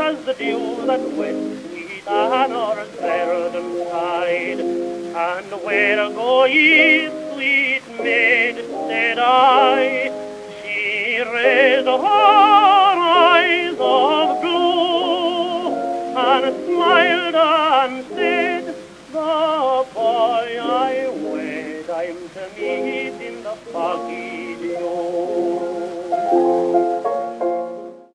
as the dew that wet sweet Anna's verdant side. And where go ye, sweet maid, said I? She raised her eyes of blue, and smiled and said, the boy I wed I'm to meet in the foggy dew.